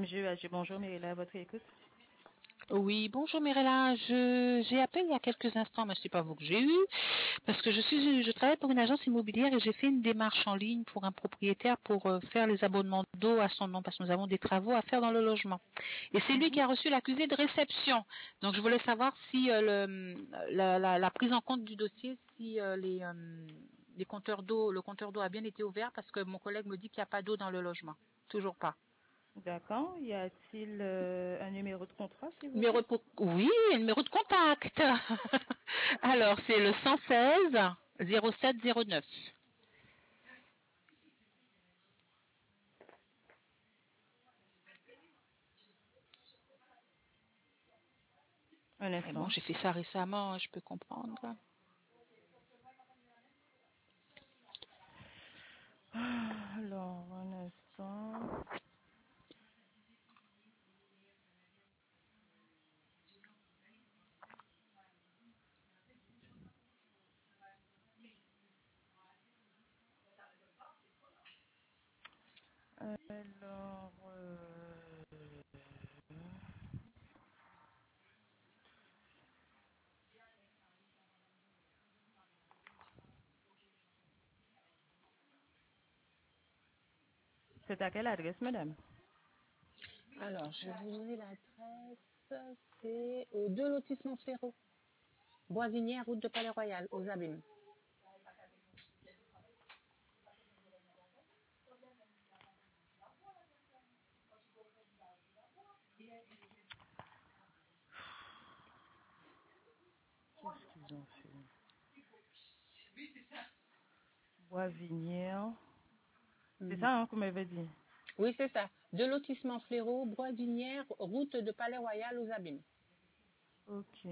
MGEAG, bonjour, Myrilla, à votre écoute. Oui, bonjour Mirella. J'ai appelé il y a quelques instants, mais c'est pas vous que j'ai eu, parce que je travaille pour une agence immobilière et j'ai fait une démarche en ligne pour un propriétaire pour faire les abonnements d'eau à son nom, parce que nous avons des travaux à faire dans le logement. Et c'est lui qui a reçu l'accusé de réception. Donc je voulais savoir si la prise en compte du dossier, si les compteurs d'eau, le compteur d'eau a bien été ouvert, parce que mon collègue me dit qu'il n'y a pas d'eau dans le logement. Toujours pas. D'accord. Y a-t-il un numéro de contrat, s'il vous Numéro plaît? de... Oui, numéro de contact. Alors, c'est le 116 0709. Un Mais bon, instant. j'ai fait ça récemment, je peux comprendre. Alors, un instant. Alors, c'est à quelle adresse, madame? Alors, je vais vous donner l'adresse. C'est au 2 lotissement Fléau, Boisvinière, route de Palais-Royal, aux Abîmes. Qu'est-ce qu'ils ont fait? Boisvinière. C'est ça, hein, que vous m'avez dit? Oui, c'est ça. 2 lotissement Fléau, Boisvinière, route de Palais-Royal, aux Abîmes. Ok.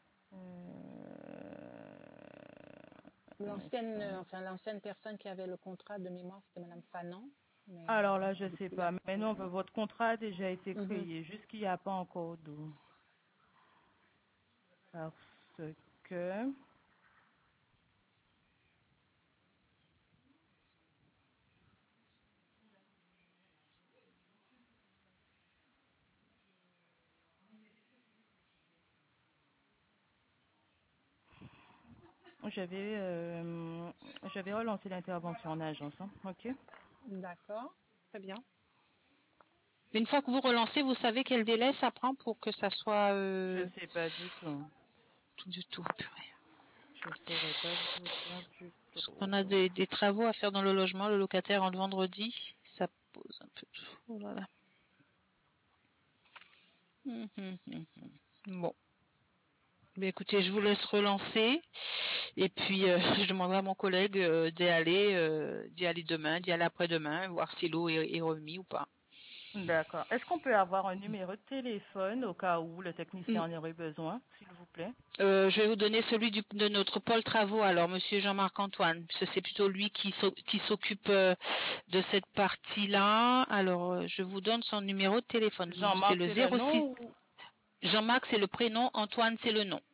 Un instant. L'ancienne personne qui avait le contrat de mémoire, c'était Madame Fanon. Mais Alors là, je ne sais depuis pas. là, ça Mais non, votre contrat a déjà été Mhm. créé. Juste qu'il n'y a pas encore d'eau. Parce que... J'avais relancé l'intervention en agence, hein, ok? D'accord, très bien. Une fois que vous relancez, vous savez quel délai ça prend pour que ça soit Je sais pas du tout. tout du tout. Purée. Je saurais pas vous dire du Parce tout. qu'on a des travaux à faire dans le logement, le locataire rentre vendredi, ça pose un peu. Oh là là. Bon. Mais écoutez, je vous laisse relancer et puis je demanderai à mon collègue d'y aller demain, d'y aller après-demain, voir si l'eau est remise ou pas. D'accord. Est-ce qu'on peut avoir un numéro de téléphone au cas où le technicien en aurait besoin, s'il vous plaît? Je vais vous donner celui de notre pôle travaux, alors Monsieur Jean-Marc Antoine, parce que c'est plutôt lui qui s'occupe de cette partie-là. Alors, je vous donne son numéro de téléphone. C'est Jean-Marc, le c'est le 06. nom ou... Jean-Marc, c'est le prénom, Antoine, c'est le nom.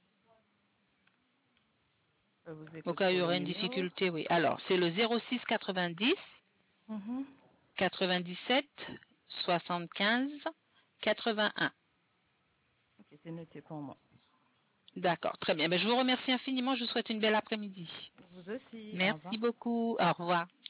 Je vous Au écoute cas où il pour y le aurait une numéro. difficulté, oui. Alors, c'est le 06 90 Mhm. 97 75 81. Ok, c'est noté pour moi. D'accord, très bien. Ben, je vous remercie infiniment. Je vous souhaite une belle après-midi. Vous aussi. Au revoir. Merci beaucoup. Au revoir.